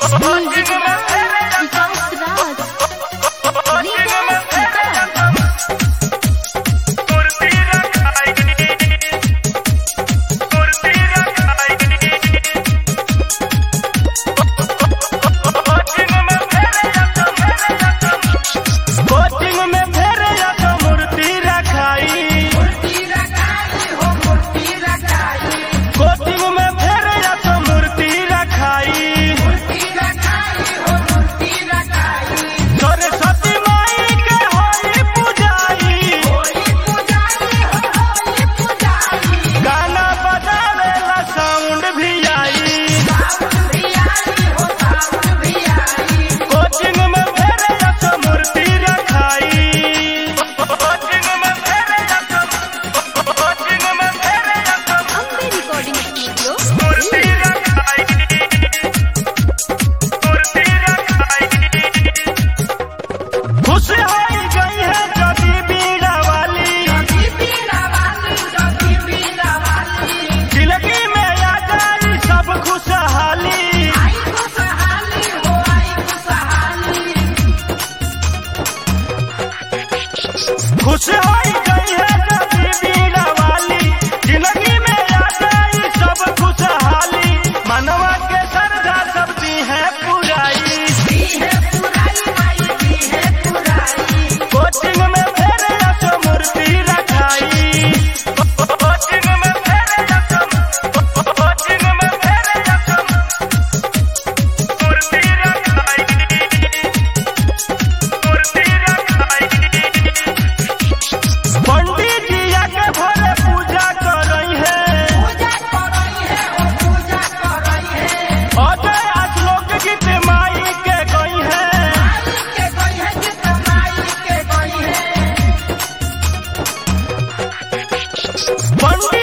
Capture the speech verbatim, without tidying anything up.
खुश हो गई है जब बीड़ा वाली जिंदगी में आ गई सब खुशहाली मनवा के श्रद्धा सब दी है पुराई कोचिंग में फिर रस मूर्ति रखाई कोचिंग में फिर रस कोचिंग में फिर रस मूर्ति रखाई मूर्ति रखाई पंडित जी आके भरे पूजा कर रही है अजय आश्लोक गीत माई के गई है पंडित